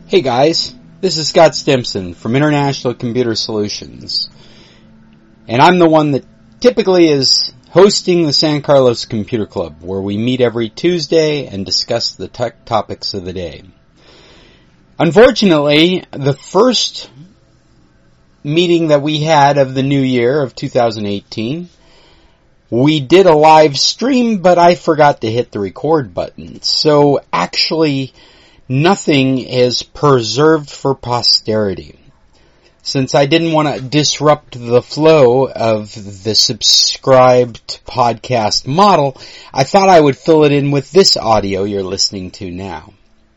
Hey guys, this is Scott Stimson from International Computer Solutions, and I'm the one that typically is hosting the San Carlos Computer Club, where we meet every Tuesday and discuss the tech topics of the day. Unfortunately, the first meeting that we had of the new year of 2018, we did a live stream, but I forgot to hit the record button. So actually, nothing is preserved for posterity. Since I didn't want to disrupt the flow of the subscribed podcast model, I thought I would fill it in with this audio you're listening to now.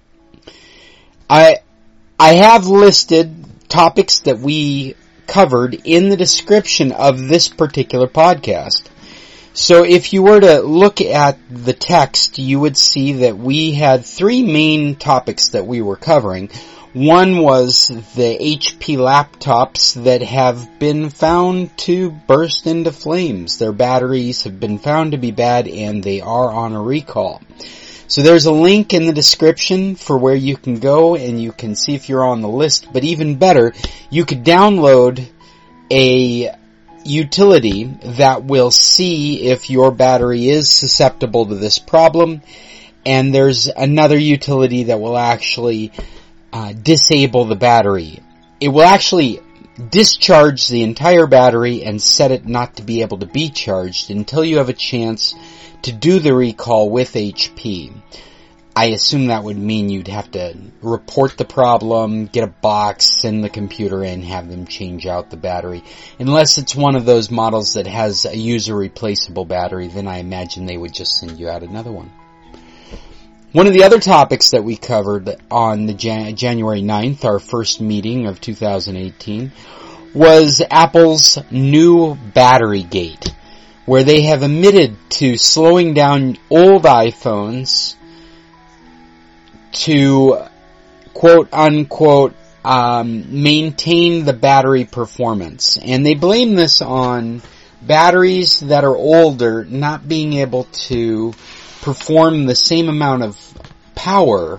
I have listed topics that we covered in the description of this particular podcast. So if you were to look at the text, you would see that we had three main topics that we were covering. One was the HP laptops that have been found to burst into flames. Their batteries have been found to be bad and they are on a recall. So there's a link in the description for where you can go and you can see if you're on the list. But even better, you could download a utility that will see if your battery is susceptible to this problem, and there's another utility that will actually disable the battery. It will actually discharge the entire battery and set it not to be able to be charged until you have a chance to do the recall with HP. I assume that would mean you'd have to report the problem, get a box, send the computer in, have them change out the battery. Unless it's one of those models that has a user replaceable battery, then I imagine they would just send you out another one. One of the other topics that we covered on the January 9th, our first meeting of 2018, was Apple's new battery gate, where they have admitted to slowing down old iPhones to quote unquote maintain the battery performance. And they blame this on batteries that are older not being able to perform the same amount of power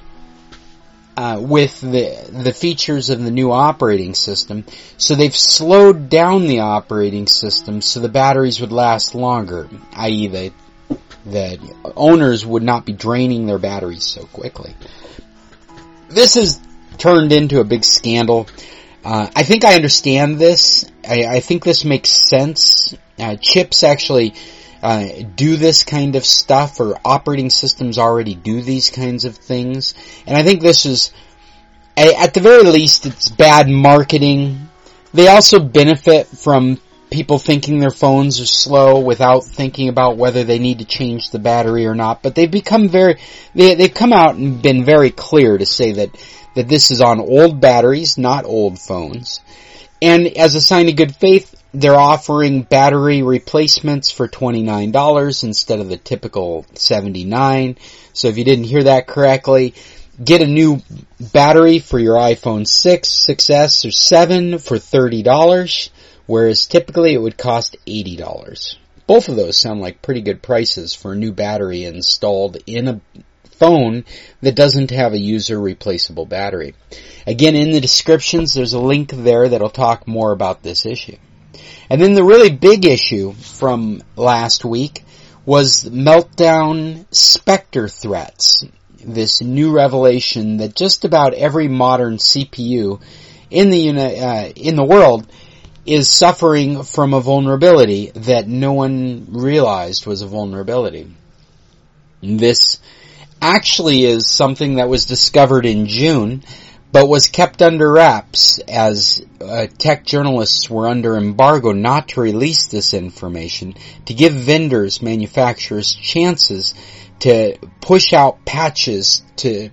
with the features of the new operating system. So they've slowed down the operating system so the batteries would last longer, i.e. the owners would not be draining their batteries so quickly. This has turned into a big scandal. I think I understand this. I think this makes sense. Chips actually do this kind of stuff, or operating systems already do these kinds of things. And I think this is, at the very least, it's bad marketing. They also benefit from people thinking their phones are slow without thinking about whether they need to change the battery or not. But they've become they've come out and been very clear to say that this is on old batteries, not old phones. And as a sign of good faith, they're offering battery replacements for $29 instead of the typical $79. So if you didn't hear that correctly, get a new battery for your iPhone 6, 6S, or 7 for $30. Whereas typically it would cost $80. Both of those sound like pretty good prices for a new battery installed in a phone that doesn't have a user replaceable battery. Again, in the descriptions, there's a link there that'll talk more about this issue. And then the really big issue from last week was Meltdown Spectre threats. This new revelation that just about every modern CPU in the world is suffering from a vulnerability that no one realized was a vulnerability. This actually is something that was discovered in June, but was kept under wraps as tech journalists were under embargo not to release this information, to give vendors, manufacturers chances to push out patches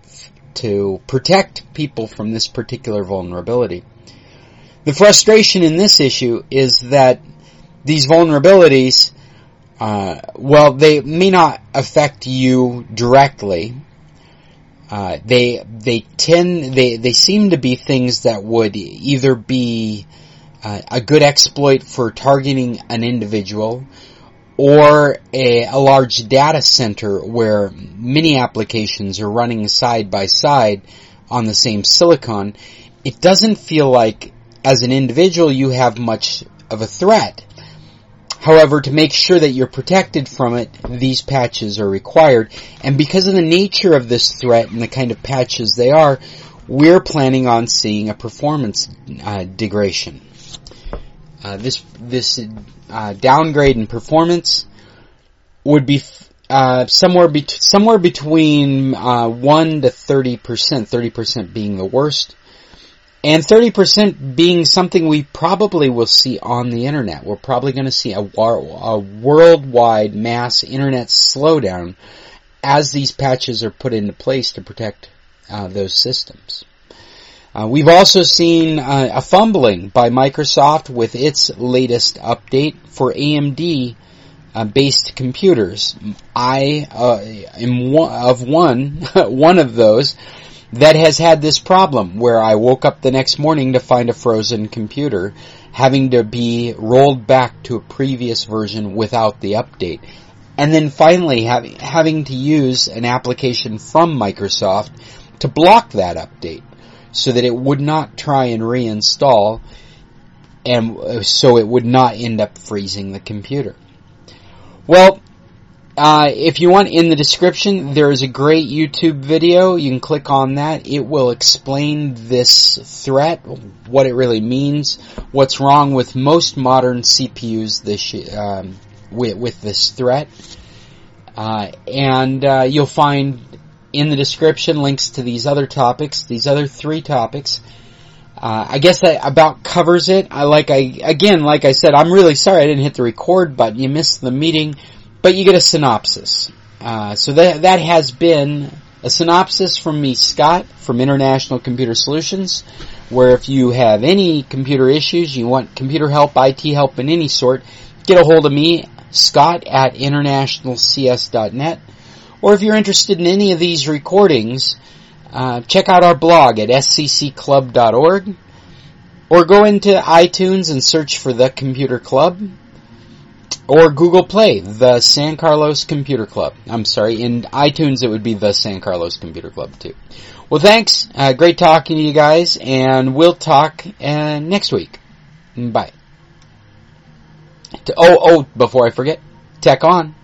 to protect people from this particular vulnerability. The frustration in this issue is that these vulnerabilities, they may not affect you directly. They seem to be things that would either be a good exploit for targeting an individual, or a large data center where many applications are running side by side on the same silicon, it doesn't feel like, as an individual, you have much of a threat. However, to make sure that you're protected from it, these patches are required. And because of the nature of this threat and the kind of patches they are, we're planning on seeing a performance degradation. This downgrade in performance would be somewhere between 1 to 30%, 30% being the worst, and 30% being something we probably will see on the internet. We're probably going to see a worldwide mass internet slowdown as these patches are put into place to protect those systems. We've also seen a fumbling by Microsoft with its latest update for AMD based computers. I am one of those that has had this problem where I woke up the next morning to find a frozen computer having to be rolled back to a previous version without the update. And then finally having to use an application from Microsoft to block that update so that it would not try and reinstall, and so it would not end up freezing the computer. Well, if you want, in the description, there is a great YouTube video. You can click on that. It will explain this threat, what it really means, what's wrong with most modern CPUs with this threat. And you'll find in the description links to these other topics, these other 3 topics. I guess that about covers it. Like I said, I'm really sorry I didn't hit the record button. You missed the meeting, but you get a synopsis. So that has been a synopsis from me, Scott, from International Computer Solutions, where if you have any computer issues, you want computer help, IT help in any sort, get a hold of me, Scott at internationalcs.net. Or if you're interested in any of these recordings, check out our blog at scclub.org, or go into iTunes and search for The Computer Club, or Google Play, The San Carlos Computer Club. I'm sorry, in iTunes it would be The San Carlos Computer Club too. Well, thanks. Great talking to you guys, and we'll talk next week. Bye. Before I forget, tech on.